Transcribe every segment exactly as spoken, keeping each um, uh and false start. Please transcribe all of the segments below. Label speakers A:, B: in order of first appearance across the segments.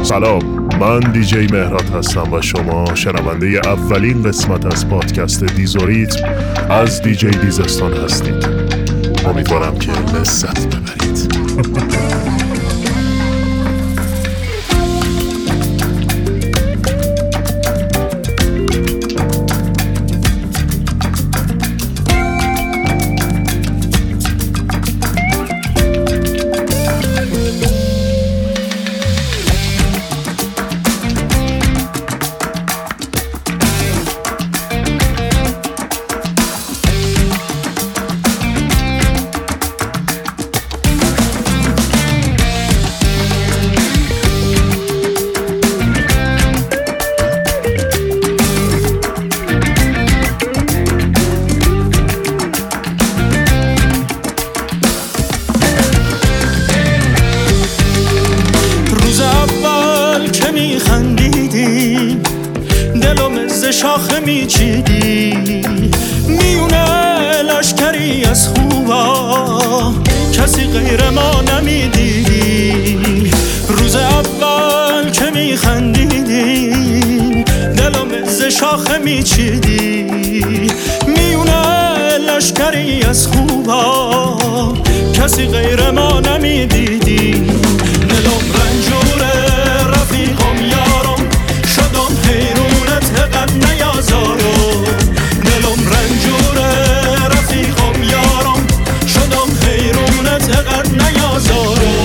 A: سلام، من دیجی مهراد هستم و شما شنونده اولین قسمت از پادکست دیزوریتم از دیجی دیزستان هستید. امیدوارم که لذت ببرید.
B: شاخه میچیدی میونه لشکری از خوبا، کسی غیر ما نمیدیدی. روز اول که میخندیدی دلو مز شاخه میچیدی میونه لشکری از خوبا، کسی غیر ما نمیدیدی. دلم رنجوره رفیقم یارم، شدم حیرونت قد نیازارم. دلم رنجوره رفیقم یارم، شدم حیرونت قد نیازارم.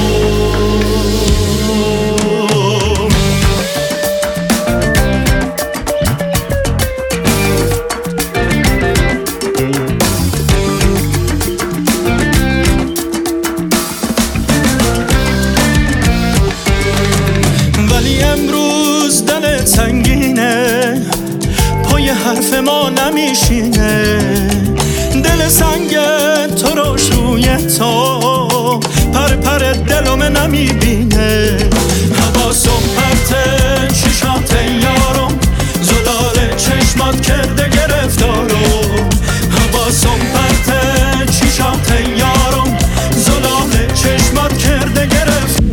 B: ولی امروز دلت سنگینه، پای حرف ما نمیشینه. دل سنگ تو روش روی تو پر پر دلم نمیبینه. حواسم پرته چشات یارم، زلال چشمات کرده گرفتارم. حواسم پرته چشات یارم، زلال چشمات کرده گرفتارم.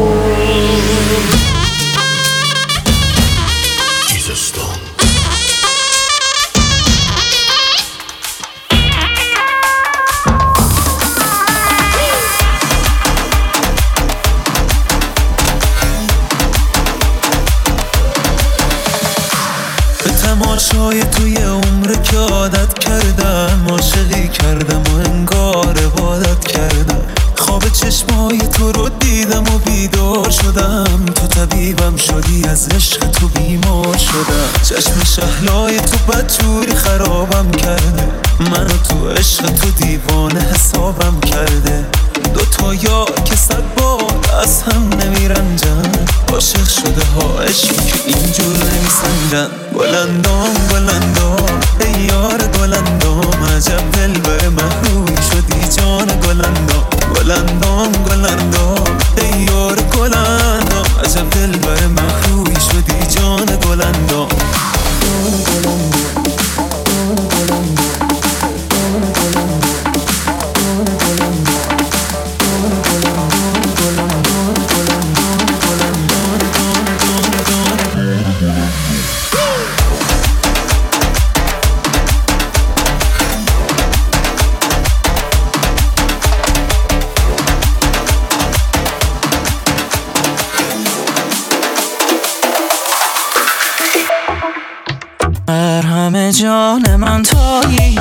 C: تماشای توی عمر که عادت کردم، عاشقی کردم و انگار عبادت کردم. خواب چشمای تو رو دیدم و بیدار شدم، تو طبیبم شدی، از عشق تو بیمار شدم. چشم شهلای تو بدجوری خرابم کرده، منو تو عشق تو دیوانه حسابم کرده. دوتا یا که صد بار از هم نمیرنجن، عاشق شده ها عشق که اینجور نمیسنجن. گلندام گلندام ای یار گلندام، عجب دل بر محروی شدی جان گلندام. گلندام گلندام ای یار گلندام، عجب دل بر محروی شدی جان گلندام. مرهم جان من تویی،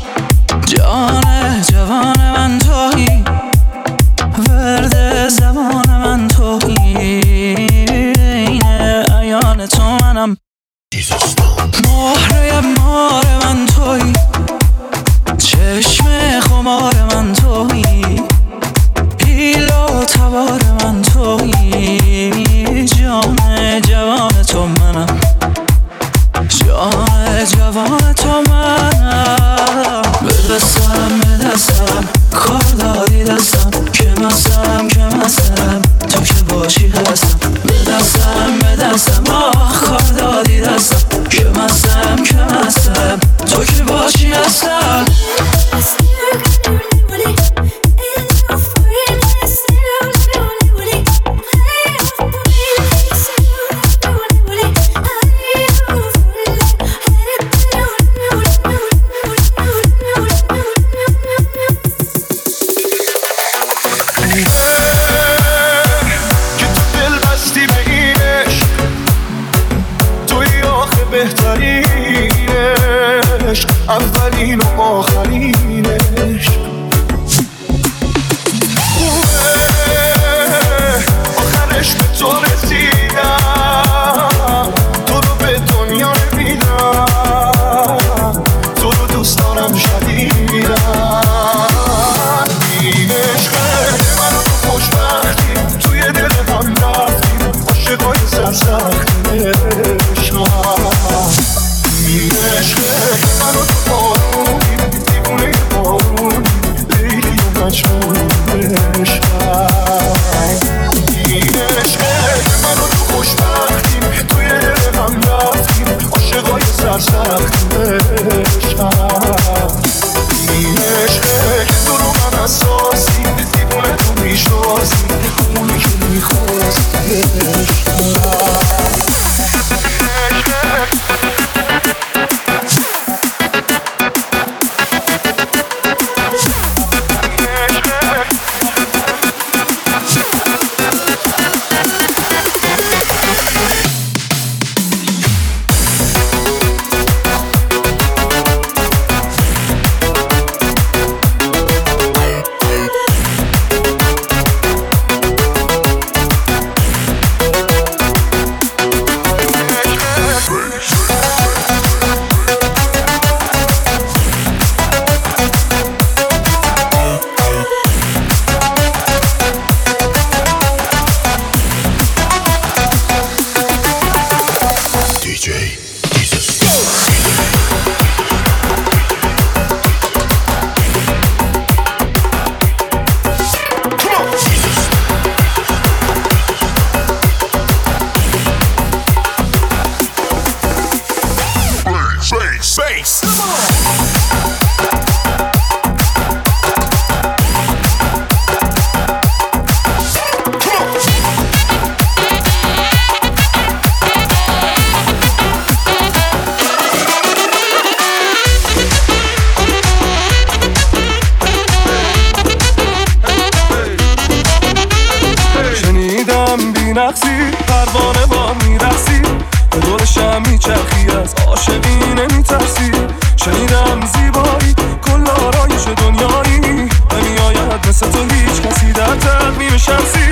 C: جان جوان من تویی، ورد زمان من تویی، این عیان تو منم. مهره مار من تویی، چشم خمار من تویی، پیل و تبار من تویی، جان جوان تو منم. جان جوان تو منم، به قسم
D: اولین و آخرینش. آخرش به تو رسیدم، تو رو به دنیا نمیدم، تو رو دوست دارم شدیدم. این عشقه من و تو خوشبختیم، توی دل هم رفتیم عاشقای سرسختشم. این عشقه من و تو بارونیم، دیوونه بارونیم، لیلی و مجنون عشقم. این عشقه من و تو خوشبختیم، توی دل هم رفتیم عاشقای سرسختشم. این عشقه که تو رو من اساسی، دیوونه تو میشناسی، اونی که میخواستی
E: نقصی پروانه با میرقصی، به دور شم میچرخی از عاشقی نمیترسی. شنیدم زیبایی کل آرایش دنیایی، نمیآید مثل تو هیچ کسی در تقویم شمسی.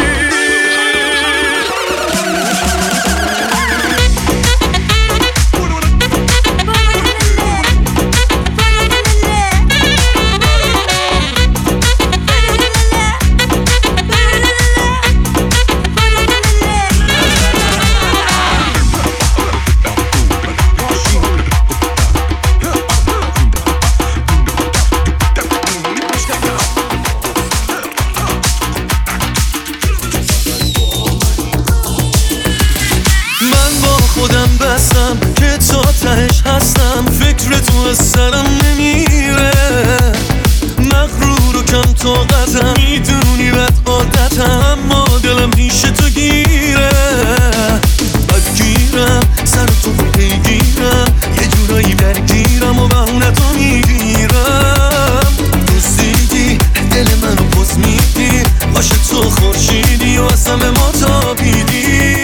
B: خودم بستم که تا تهش هستم، فکر تو از سرم نمیره. مغرور و کم طاقتم، میدونی بد عادتم، اما دلم پیش تو گیره. بدگیرم سر تو پیگیرم، یه جورایی درگیرم و بهونه تو میگیرم. دوستیدی دل منو پس میدی، باشه تو خورشیدی و از همه ما تابیدی.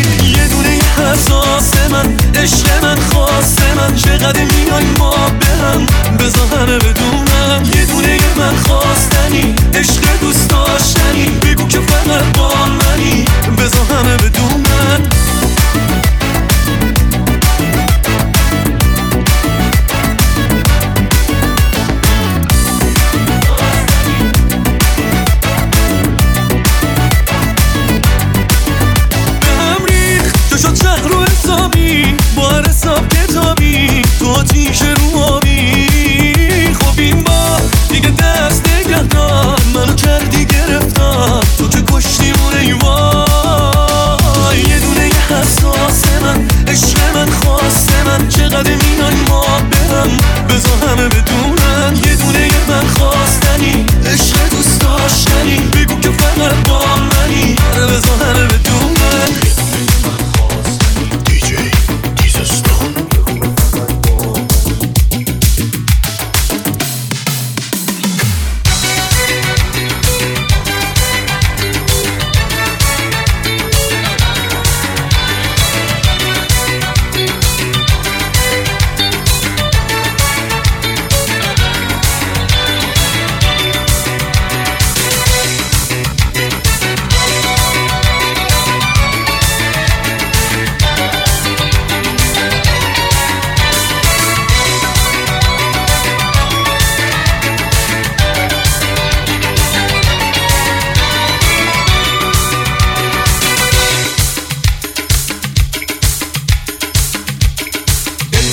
B: حساس من عشق من خواست من، چقدر میای ما به هم، بذار همه بدونم یه دونه من خواستنی، عشق دوست داشتنی، بگو که فقط با منی، بذار همه بدونم. با هر حساب کتابی تو آتیش رو آبی. خب این با دیگه دست نگه دار، منو کردی گرفتار،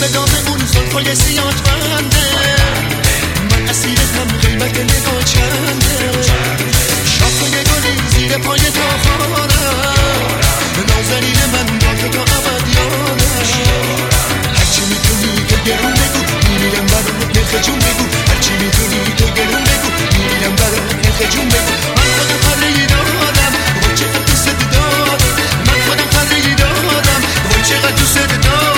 D: به دام اون زلفای زیاد بنده من اسیرتم قیمت نگاه چنده شاخه گلی زیر پای تاخارم نازنین من با تو تا ابد یادم هرچی میتونی تو گرون بگو میمیرم برات نرخ جون بگو هرچی میتونی تو گرون بگو میمیرم برات نرخ جون بگو من خودم خرهی دادم وای چقدر دوست دارم من خودم خرهی دادم وای چقدر دوست دارم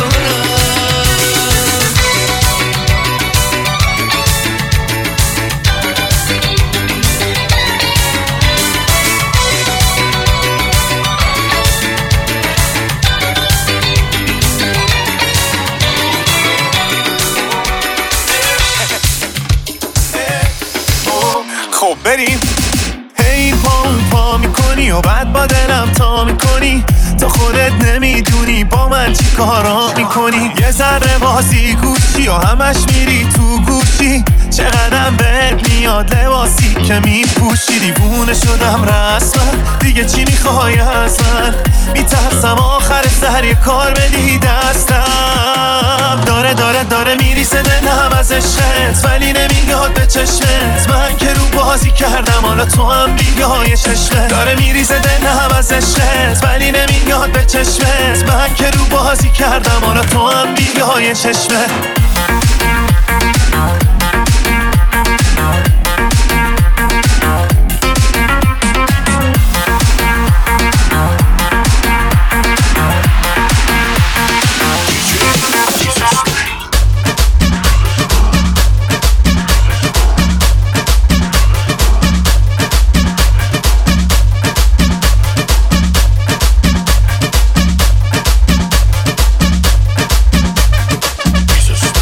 C: خب بریم هی پا پا میکنی و بعد با دلم تا میکنی تا خودت نمیدونی با من چی کارا میکنی یه ذره بازی گوشی و همش میری تو گوشی چقدرم بهت میاد لباسی که میپوشی دیوونه شدم رسما دیگه چی میخوای از من میترسم آخر سر یه کار بدی دستم داره داره داره میریسه دلم از عشقت ولی نمیاد به چشمت من که رو بازی کردم حالا تو هم بیای چشمت داره میریسه دلم از عشقت ولی نمیاد به چشمت من که رو بازی کردم حالا تو هم بیای چشمت
A: Jesus.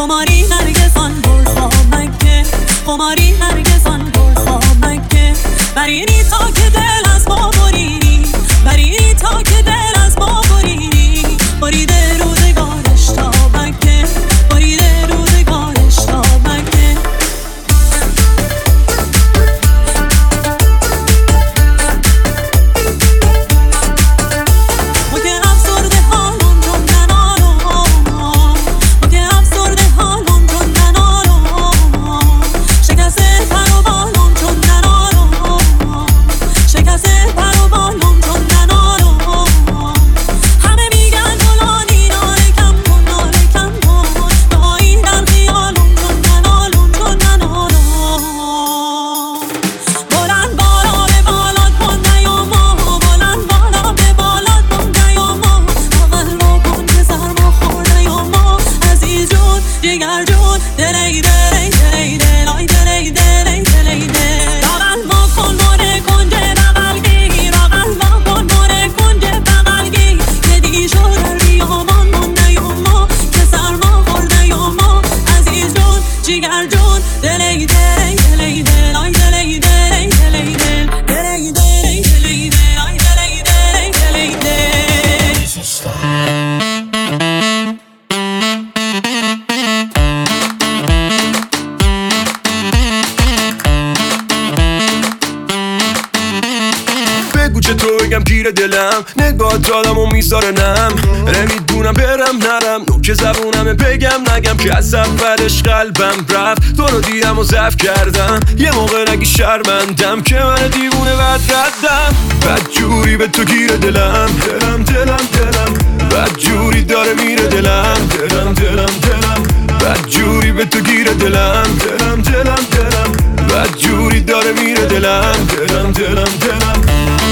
F: قماری هرگز آن گل خامکه قماری هرگز آن گل خامکه برینی تا که دل از ما بریدی برینی تا که دل از ما بریدی بریده روزگارش تا مکه بریده روزگارش تا مکه
B: گیر دلم نگاه دادم و میذاره نم نمیدونم برم نرم نوک زبونمه بگم نگم که از اولش قلبم رفت تو رو دیدم و ضعف کردم یه موقع نگی شرمندم که من دیوونه بد ردم بد جوری به تو گیر دلم دلم دلم دلم بد جوری داره میره دلم دلم دلم دلم بد جوری به تو گیر دلم دلم دلم دلم بد جوری داره میره دلم دلم دلم دلم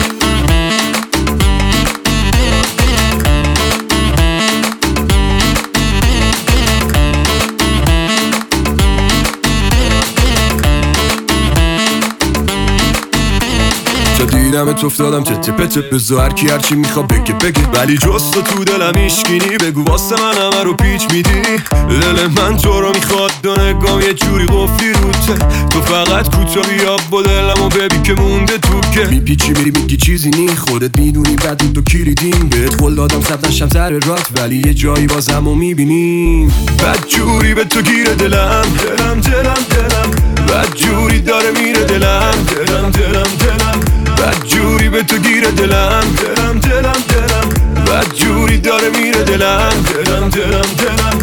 B: دیدم تو افتادم تته پته بزا هرکی هرچی میخوا بگه بگه ولی جز تو تو دلم ایشگینی بگو واسه من همه رو پیچ میدی دل من تو رو میخواد دو نگام یه جوری قفلی روته تو فقط کوتاهی آب با دلم و ببی که مونده تو که میپیچی میری میگی چیزی نی خودت میدونی بعد تو کلیدیم بهت قول دادم صد نشم سر رات ولی یه جایی بازم رو میبینیم بد جوری به تو گیر دلم دلم دلم دلم بد جوری داره میره دلم دلم دلم دلم بد جوری به تو گیر دلم دلم دلم دلم بد جوری داره میره دلم دلم دلم دلم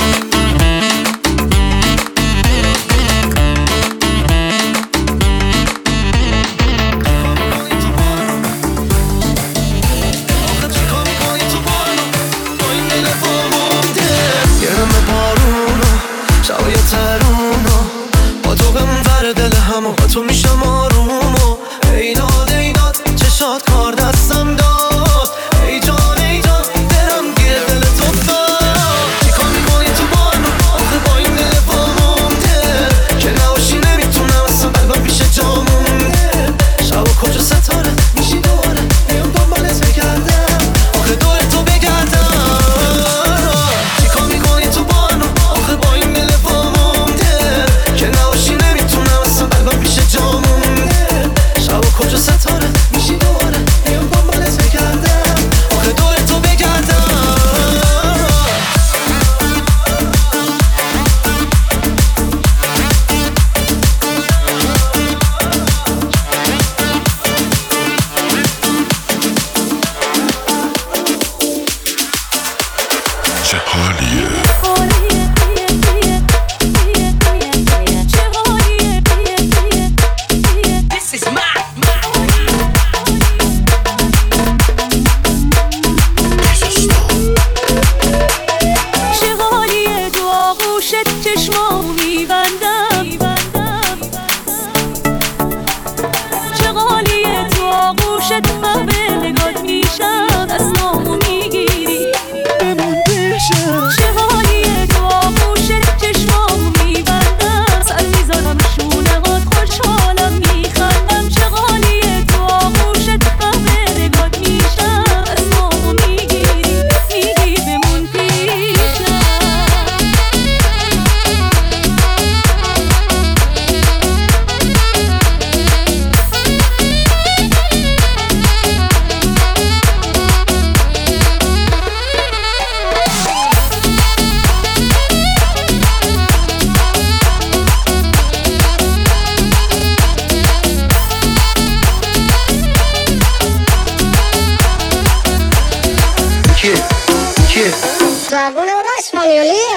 G: شبای ترونو با تو بمون دل همو با تو میشم آرومو ایداد ایداد چشات کار دستم داد ای جان ای جان دلم گیر دل تو داد چی کار میکنی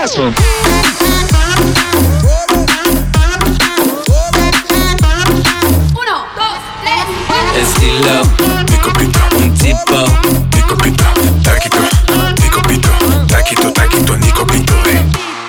D: Awesome.
B: Estilo, mi copito, un tipo, mi copito, taquito, mi copito, taquito, taquito, mi copito, eh.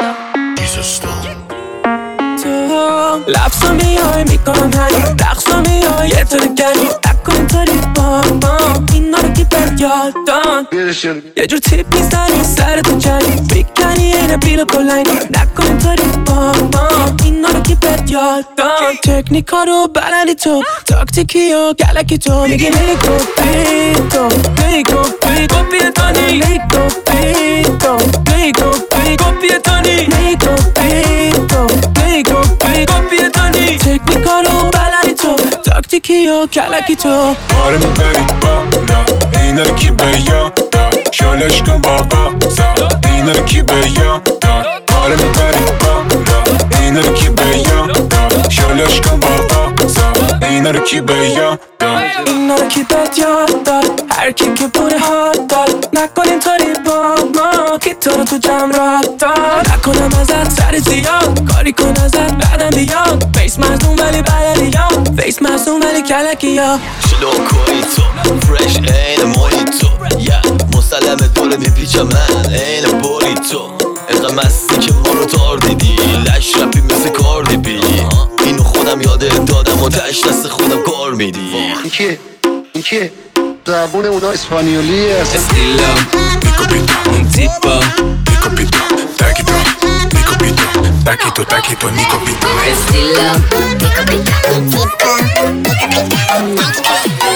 E: لبسا میای میکنم هنی رقصا میای یه طور گلی نکن اینطوری با ما اینا رو کی بهت یاد داد یه جور تیپ میزنی سرتو جلی میکنی اینه بیل بلنگی نکن اینطوری با ما اینا رو کی بهت یاد داد تکنیکا رو بلدی تو تاکتیکی و گلکی تو میگی نیکو پیتو نیکو پیتو پیتانی نیکو پیتو نیکو پیتو پیتانی نیکو پیتو نیکو پیتو پیتانی تکنیکا رو بلدی تو تاکتیکی و گلکی تو آره میبری بالا اینا رو کی به یاد داد شالش کن بابا زاد اینا رو کی به یاد داد آره میبری بالا اینا رو کی به یاد داد شالش کن بابا زاد اینا رو کی به یاد داد اینا رو کی بهت یاد داد هر کی که پول حال داد نکن اینطوری با ما که تو رو تو جمع را داد نکنم ازت سر زیاد کاری کن ازت بعدم بیاد فیس مزدون ولی بلدی یاد فیس مزدون ولی کلکی یا
H: شلو کنی تو فرش این مویتو یا مسلم دوره میپیچم من این بوری تو اینقدر مستی که ما رو تار دیدی لش رپی مثل کاردی بی اینو خودم یاده دادم و تش دست خودم کار میدی
D: این کیه؟ این کیه؟ زبون اونا اسپانیولی است.
B: Estilo, mi copito, un tipo, mi copito, taquito, mi copito, taquito, taquito, mi copito, eh.
I: Estilo, mi copito, un tipo, mi copito,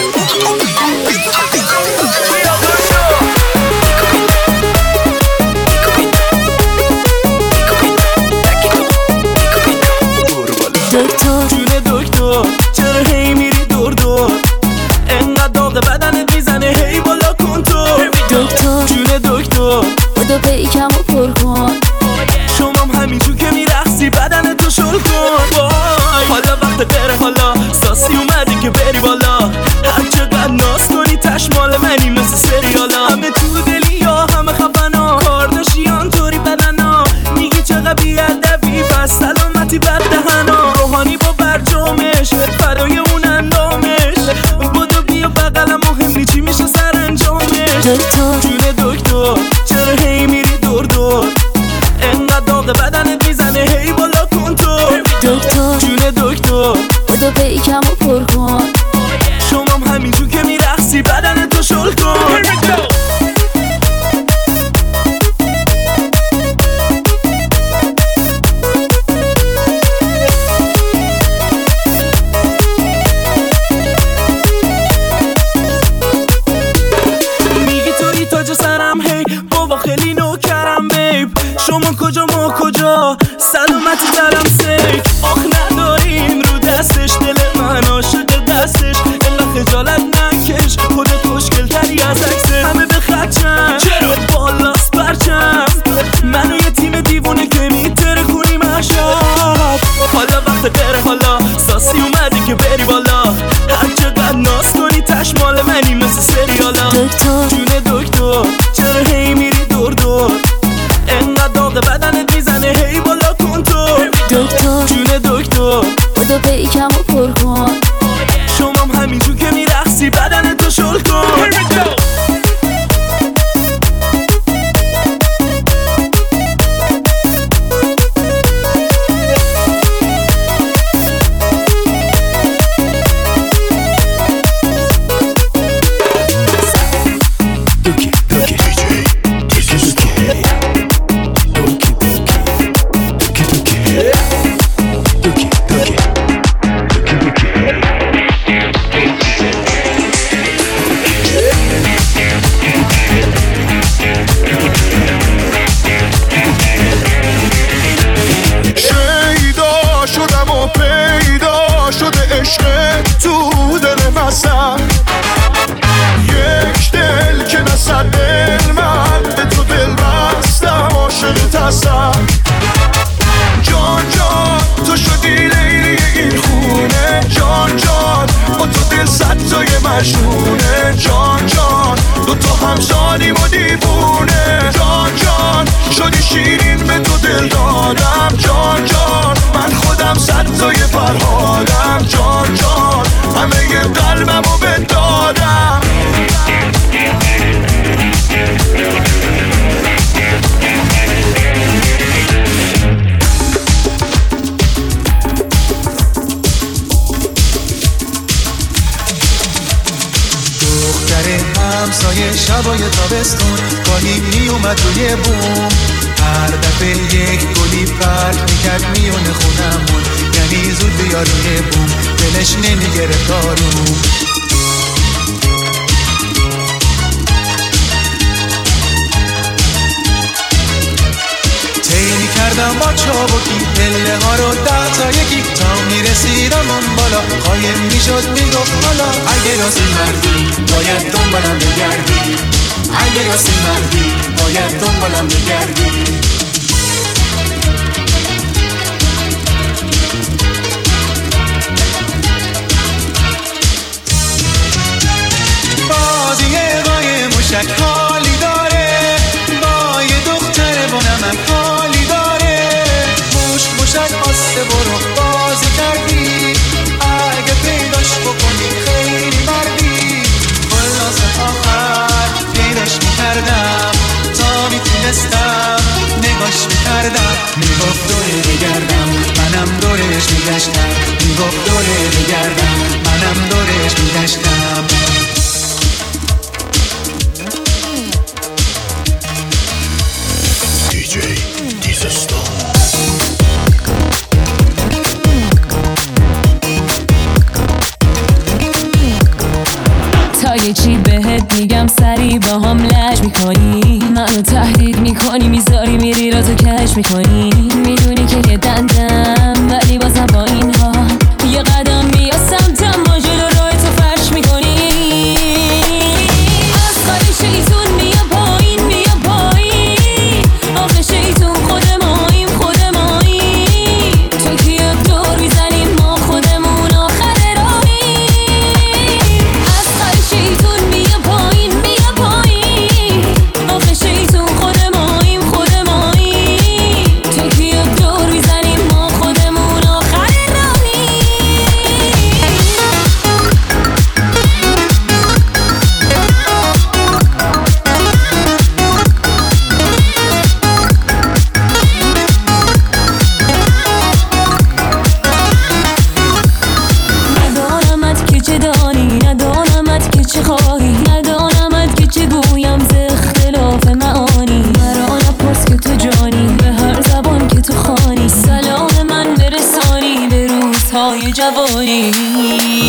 E: دکتر جون دکتر چرا هی میری دور دور انقدر داغ بدنت میزنه هی بالا کن تو
I: دکتر
E: جون دکتر
I: بودو پیکم و پر کن
E: شمام همینجور که میرقصی بدن تو شل کن وای حالا وقت غیره حالا ساسی اومدی که بری بالا هر چقدر ناز کنی تشمال منی مثل سریالا همه تو دلی یا همه خفنا کارداشیان طوری بدنا میگی چقدر بیادبی بس سلامتی بد دهنا روحانی با برجامش فرای اون اندامش بودو بیا بقلم مهمی چی میشه سر انجامش
I: دکتر
E: جون دکتر چرا هی میری دور دور انقدر داغ بدنت میزنه هی بالا کن تو
I: دکتر
E: جون دکتر
I: بودو پیکم و پر کن
E: شمام همینجور که میرقصی بدن تو شل کن میگی توی تاج سرم هی بابا خیلی نوکرم بیب شما کجا ما کجا سلامتی دارم سیک آخ نداریم رو دستش دل من عاشق دستش الا خجالت نکش خودت خوشگل تری از عکسه همه به خدشن چرا بالاست برچم منو یه تیم دیوونه که میتره خونی مشاب حالا وقت غیره حالا ساسی اومدی که بری بالا هر چقدر ناز کنی تشمال منی مثل سریالا
I: دکتر
E: جون دکتر چرا هی میری دور دور انقدر داغ بدنت میزنه هی بالا کن تو
I: دکتر
E: جون دکتر
C: شبای شبای تابستون گاهی می اومد روی بوم، هر دفعه یک گلی پرت میکرد میونه خونمون، یعنی زود بیا روی بوم دلش نمیگرفت آروم. تیری کردم با چابکی پله ها رو ده تا یکی تا میرسیدم اون بالا، قایم میشد میگفت حالا اگه راستی مردی باید دنبالم بگردی، اگه راستی مردی باید دنبالم بگردی. بازی قای موشک حالی داره، با یه دختر بونم حالی داره، موش موشک آسته برو بازی کردی، اگه پیداش بکنی خیلی مردی. خلاصه آخر پیداش میکردم تا میتونستم نگاش میکردم، میگفت دوره بگردم منم دورش میگشتم، میگفت دوره بگردم منم دورش میگشتم.
A: دیجی دیزستان.
F: تا یه چی بهت میگم سری با هم لج میکنی، منو تهدید میکنی میذاری میری رازو کش میکنی، میدونی که یه دندم ولی بازم با این ها یه قدم بیا سمتم با جلو روی تو فرش میکنی. از خالی شیطون بیا پایین بیا پایین، آخه شیطون خود ماییم خود ماییم، تو که یک دور میزنیم ما خودمون آخر راهیم. از خالی شیطون بیا پایین بیا پایین، آخه شیطون خود ماییم خود ماییم، تو که یک دور میزنیم ما خودمون آخر راهیم. ندانمت که چه دانی، ندانمت که چه خواهی، ندانمت که چه گویم ز اختلاف معانی، مرا نپرس که تو جانی به هر زبان که تو خوانی، سلام من برسانی به روزهای جوانی.